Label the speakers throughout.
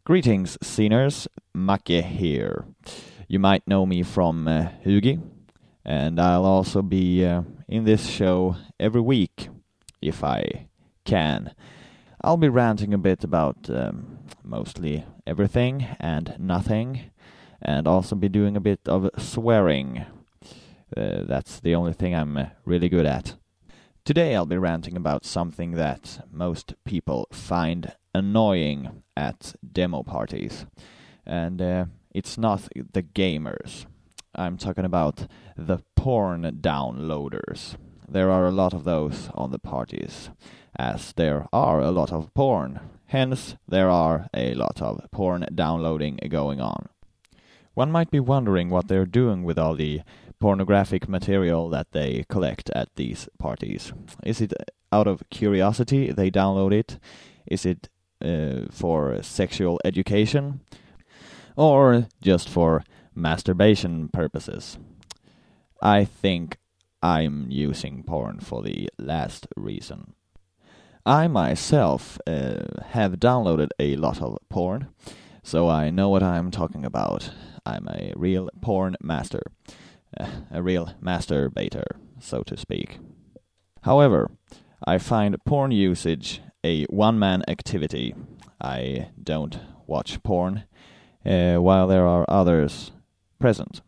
Speaker 1: Greetings, sceners. Macke here. You might know me from Hugi, and I'll also be in this show every week, if I can. I'll be ranting a bit about mostly everything and nothing, and also be doing a bit of swearing. That's the only thing I'm really good at. Today I'll be ranting about something that most people find annoying at demo parties. And it's not the gamers. I'm talking about the porn downloaders. There are a lot of those on the parties, as there are a lot of porn. Hence, there are a lot of porn downloading going on. One might be wondering what they're doing with all the pornographic material that they collect at these parties. Is it out of curiosity they download it? Is it for sexual education? Or just for masturbation purposes? I think I'm using porn for the last reason. I myself have downloaded a lot of porn, so I know what I'm talking about. I'm a real porn master. A real masturbator, so to speak. However, I find porn usage a one-man activity. I don't watch porn while there are others present.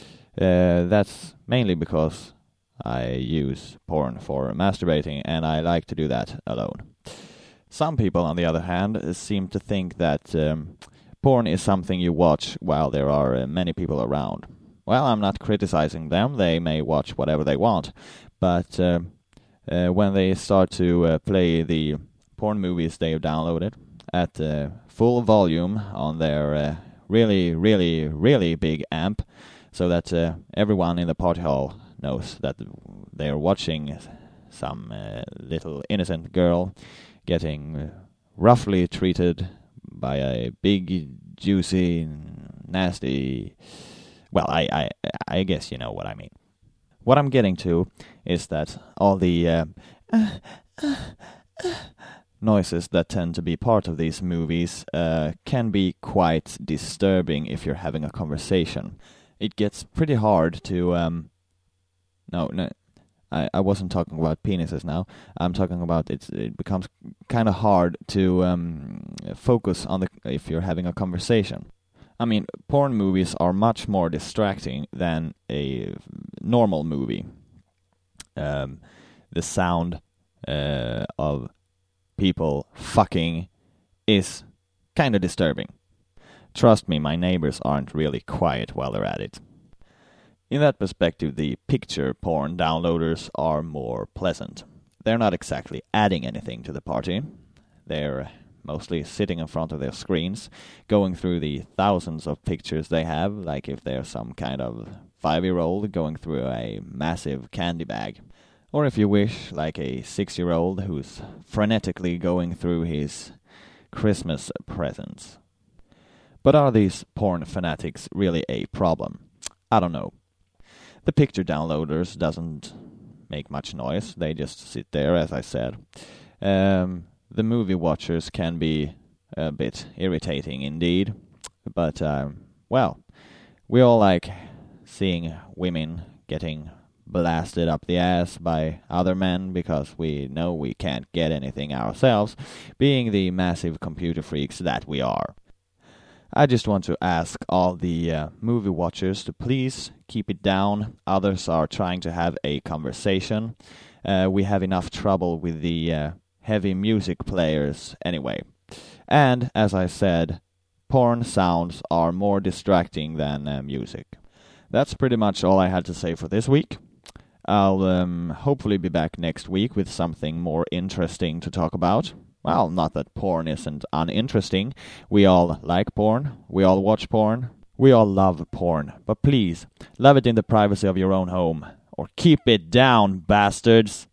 Speaker 1: That's mainly because I use porn for masturbating, and I like to do that alone. Some people, on the other hand, seem to think that porn is something you watch while there are many people around. Well, I'm not criticizing them. They may watch whatever they want. But when they start to play the porn movies they've downloaded at full volume on their really, really, really big amp, so that everyone in the party hall knows that they're watching some little innocent girl getting roughly treated by a big, juicy, nasty... Well, I guess you know what I mean. What I'm getting to is that all the noises that tend to be part of these movies can be quite disturbing if you're having a conversation. It gets pretty hard to... No, I wasn't talking about penises now. I'm talking about it becomes kind of hard to focus on if you're having a conversation. I mean, porn movies are much more distracting than a normal movie. The sound of people fucking is kind of disturbing. Trust me, my neighbors aren't really quiet while they're at it. In that perspective, the picture porn downloaders are more pleasant. They're not exactly adding anything to the party. They're mostly sitting in front of their screens, going through the thousands of pictures they have, like if they're some kind of 5-year-old going through a massive candy bag. Or if you wish, like a 6-year-old who's frenetically going through his Christmas presents. But are these porn fanatics really a problem? I don't know. The picture downloaders doesn't make much noise. They just sit there, as I said. The movie watchers can be a bit irritating indeed, but, well, we all like seeing women getting blasted up the ass by other men because we know we can't get anything ourselves, being the massive computer freaks that we are. I just want to ask all the movie watchers to please keep it down. Others are trying to have a conversation. We have enough trouble with the... heavy music players anyway. And, as I said, porn sounds are more distracting than music. That's pretty much all I had to say for this week. I'll hopefully be back next week with something more interesting to talk about. Well, not that porn isn't uninteresting. We all like porn. We all watch porn. We all love porn. But please, love it in the privacy of your own home. Or keep it down, bastards!